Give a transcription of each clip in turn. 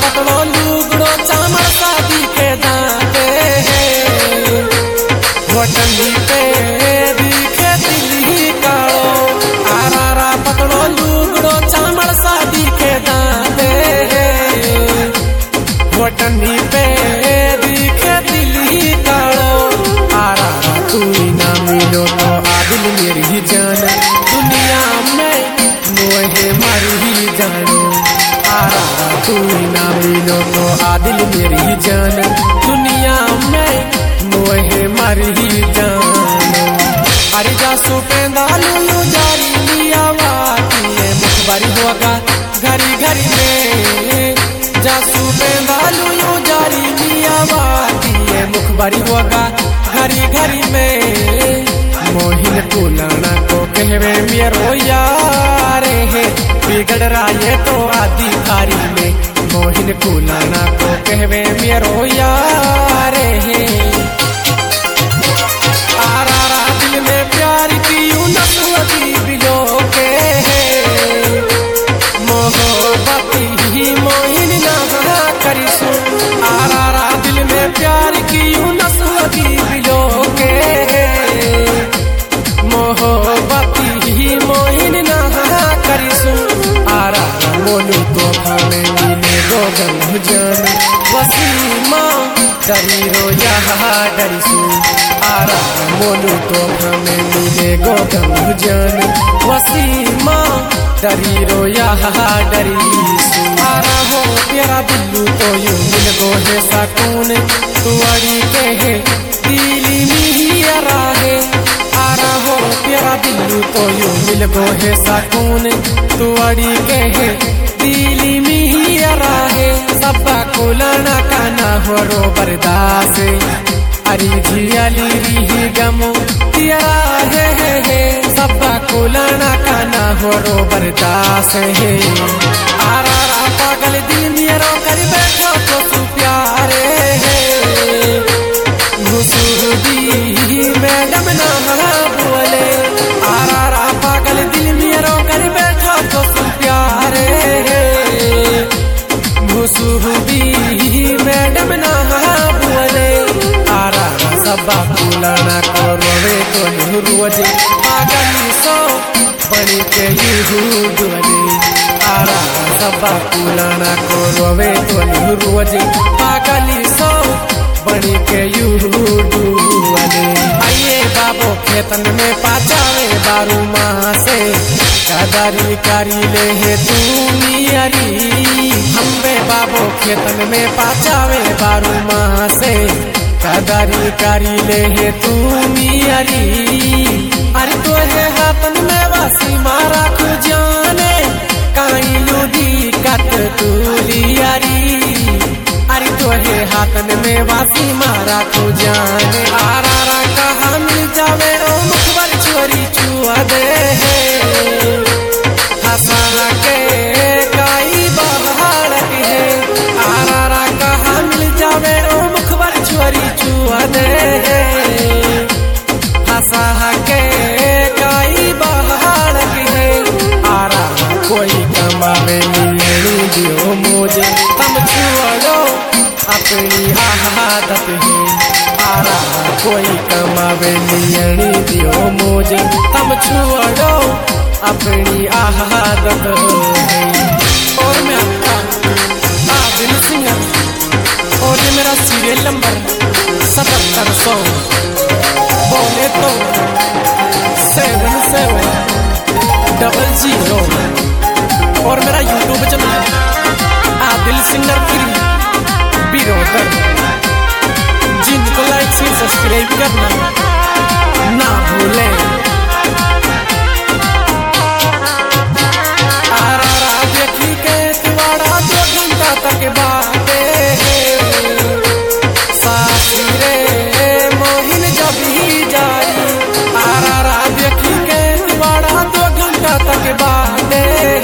पतलो लुगड़ो चामड़ शादी के दाते वटनी पे दिखे दिल्ली कालो आरा पतलो लुगड़ो चामड़ शादी के दाते वटनी पे दिखे दिल्ली कालो आरा तू ना मिलो तो आदिल मेरी जान दुनिया में मोहे मरी जानो आरा तू ना मिलो तो आदिल मेरी जान दुनिया में मोहे मरी जानो अरे जासू पेंदालू यू जारी लिया वाती मुखबारी होगा घरी घरी में जासू पेंदालू यू जारी लिया वाती मुखबारी होगा घरी घरी में मोहिन कुलाना को कहवे मेरो यारे है बिगड़ रहा ये तो आदि खारी में मोहिन कुलाना को कहवे मेरो यारे है आरा दिल में प्यार की नसवती बिलो के मोहब्बती ही मोहिन ना करिसु आरा दिल में प्यार की नसवती बिलो के मोहब्बती ही मोहिन ना करिसु आरा मोनू तो खाने मिले गोगल जान वसीमा डरी रोया डरिसु आरा मोनू तो हमें मिले गोगल जान वसीमा डरी रोया डरिसु आरा हो तेरा दिल्लू तो यूं मिल गो है सकून तू अड़ी के है दिली मिहिया है आरा हो तेरा दिल्लू तो यूं मिल गो है सकून तू अड़ी के है दिली मिहिया है सबा कुलाना काना हो रो बर्दास अरी झियाली री गमो तेरा है सबा कुलाना काना हो रो बर्दास है आरा पागल दिल मेरा कर बैठो तो तू प्यारे है घुसुदी मैडम ना बोले आरा पागल दिल मेरा कर बैठो तो तू प्यारे है घुसुदी मैडम ना बोले आरा सबा कुलाना को रोवे तो रोज पागल सो बनी के यू डोले आरा सबा कुलाना को रोवे तो रोज पागली सो बनी के यू डोले आइए बाबो खेतन में पाचावे बारू माँ से कदारी कारी ले है तू मियारी हम्बे बाबो खेतन में पाचावे बारू माँ से कदारी कारी ले है तू मियारी अरे तो है हाथन में वासी मारा तू जाने काई लूडी कत तू लियारी अरे तो है हाथन में वासी मारा तू जाने आरा कहा मिल जावे ओ मुखबर चोरी चुआ दे हंसा के काई बहार है आरा कहा मिल जावे ओ मुखबर चोरी चुआ दे हंसा के काई बहार है आरा कोई कमावे नहीं दियो मुझे तम छुड़ो अपनी आदत है आरा कोई कमावे नहीं दियो मुझे तम छुड़ो अपनी आदत है और मैं आपका आदिल सिंगर और ये मेरा सीरियल नंबर 7700 बोले तो 7700 और मेरा YouTube channel Adil singer brother जिनको लाइक से सब्सक्राइब करना ना भूलें आरा देखी के तिवाड़ा 2 घंटा तक बाते सासी रे मोहिन जब ही जारी आरा देखी के तिवाड़ा 2 घंटा तक बाते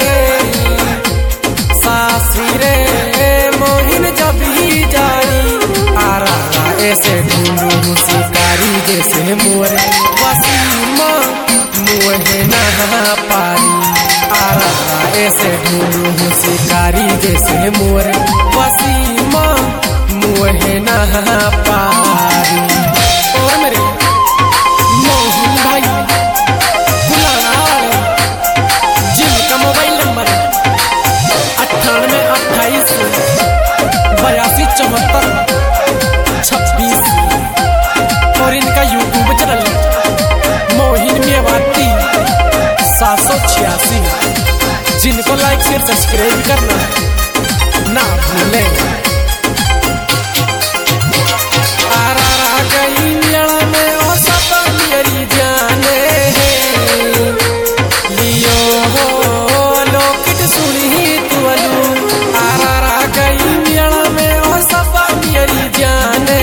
सासी रे मोहिन जब ही जारी आरा ऐसे ढूंढू शिकारी जैसे मोरे जैसे मोर वसीमा मुहे ना पारी। और मेरे मोहन भाई गुलाल जिनका मोबाइल नंबर 98 28 74 26 और इनका यूट्यूब चैनल मोहिन मेवाती 786, जिनको लाइक शेयर सब्सक्राइब करना ना भूलें। आरा गई मेला में ओ सब मेरी जाने लियो हो लोकिट सुनी तुअलू। आरा गई मेला में ओ सब मेरी जाने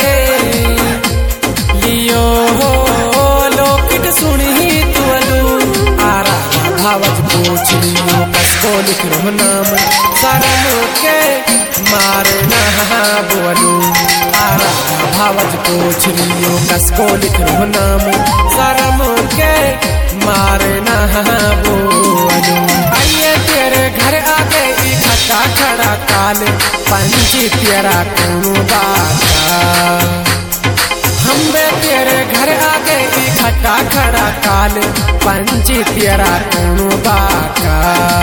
लियो हो लोकिट सुनी तुअलू। आरा भावज पूछ लियो कसको लिख रो नाम शरण के मारे ना बोलू। आरा भावज पूछ लियो कसको लिख रो नाम शरण के मारे ना बोलू। आइए तेरे घर आके इकट्ठा खड़ा काल पंची तेरा कौन बाता। हम बे तेरे घर आके इकट्ठा खड़ा काल पंची तेरा कौन बाका।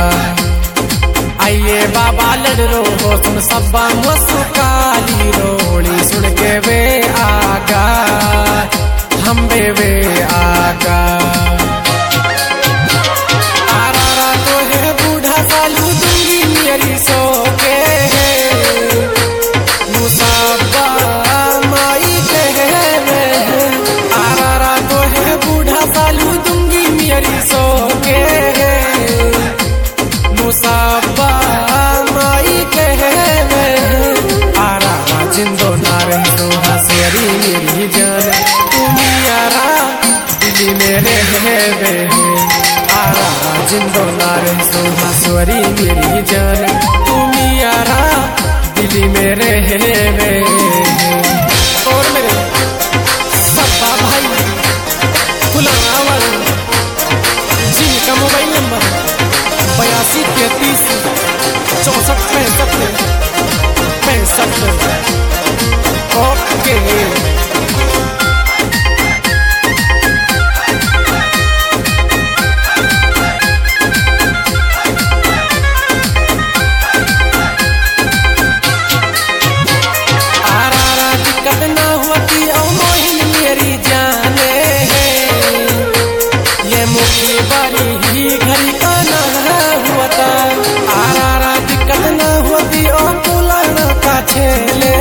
आइए बाबा लड़ रो हो सुन सब्बा मुस्काली रोड़ी सुन के वे आगा हम वे आगा। आरा तो है बूढ़ा सालू दूंगी मेरी सो के मुसाबा माई के आरा तो है बूढ़ा सालू दूंगी मेरी सो के मुसाबा माई के आरा जिंदो ना रह तो हंसेरी मेरी जान तुम यारा दिल मेरे है वे। आरा जिंदो ना रह तो हंसवरी मेरी जान तुम यारा दिल मेरे है वे। और मेरे सब्बा भाई गुलाल जिनका मोबाइल नंबर 82 33 64 65 ओके। आरा दिक्कत ना होती ओ मोहिन मेरी जाने ये मुखी बारी ही घड़ी का ना हुआ। आरा दिक्कत ना होती ओ पुलाना का छेले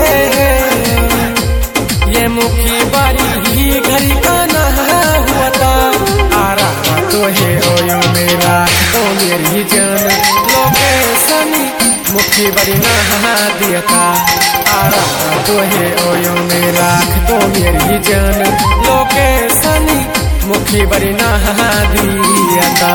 ये मुखी बारी ही घड़ी का ना हुआ। आरा तो है ओयो मेरा तो मेरी जान लोकेशन मुखी बड़ी ना दिया। आरा तो है ओयो मेरा तो मेरी जान लोकेशन मुखी बड़ी ना दिया।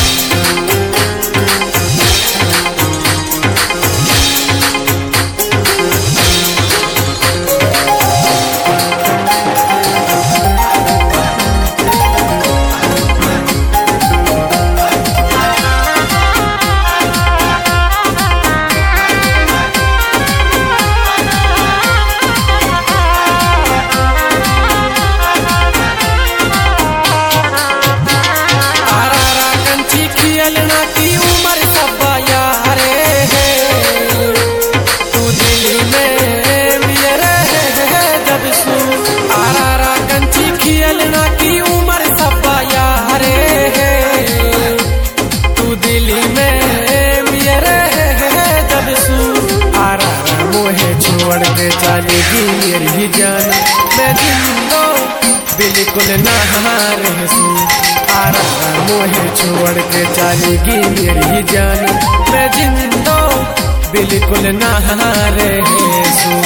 चलेगी मेरी जान मैं जिंदो बिल्कुल ना रहूं। आरा मोहे छोड़ के चलेगी मेरी जान मैं जिंदो बिल्कुल ना रहूं।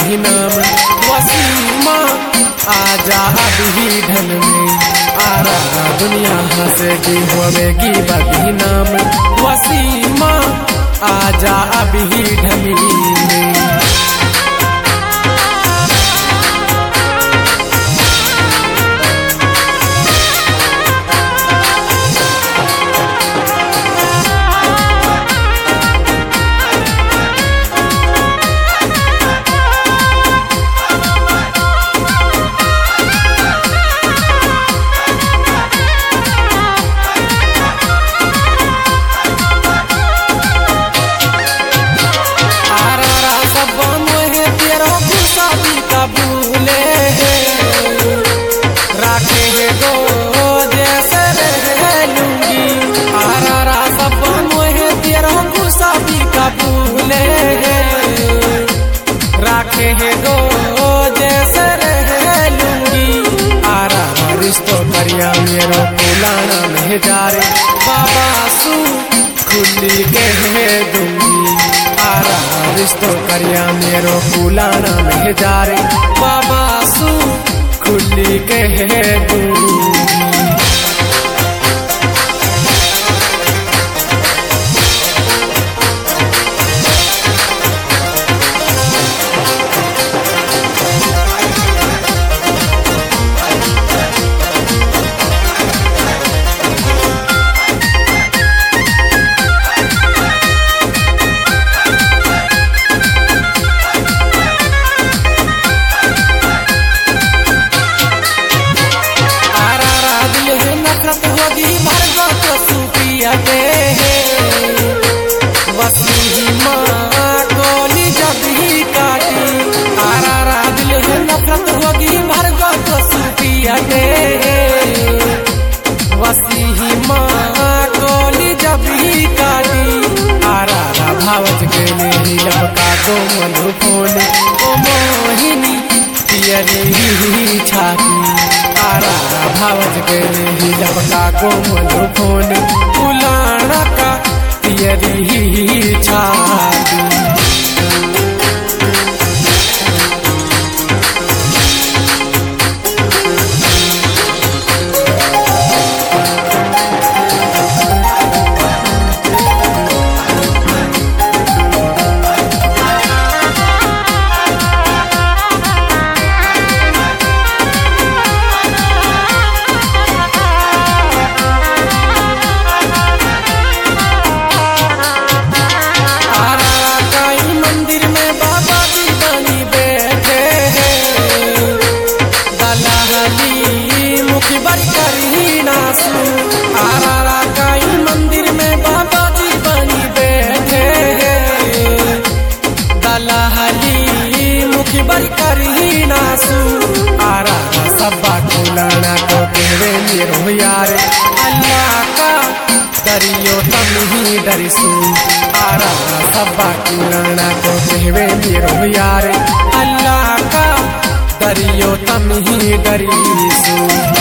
बदी नाम वसीमा आजा अभी ढल में आरा दुनिया हंसेगी होवेगी बदी नाम वसीमा आजा अभी ढल में। राखे है गो जैसे रह लूंगी आरा रिश्तो करिया मेरो पुलाना में जा रे बाबा सू खुली कह दूंगी आरा रिश्तो करिया मेरो पुलाना में जा रे बाबा सू खुली कह दूंगी। वसीमा गोली जब ही काटी आरा दिल है नफरत होगी भरगो तो सूपिया दे वसीमा गोली जब ही काटी आरा भावज गेले लपका दो मनु फोन ओ मोहिनी पियरी छाती आरा भावज गेले लपका गो मनु फोन उलाना का पियरी छाती। आरा काई मंदिर में बाबा जी बनी बैठे दलाली मुखी बर कर ही नासू आरा सब्बा खुलाना को तेरे मेरो यार अल्लाह का दरियो तम ही डरिसू आरा सब्बा खुलाना को तेरे मेरो यार अल्लाह का दरियो तम ही डरिसू।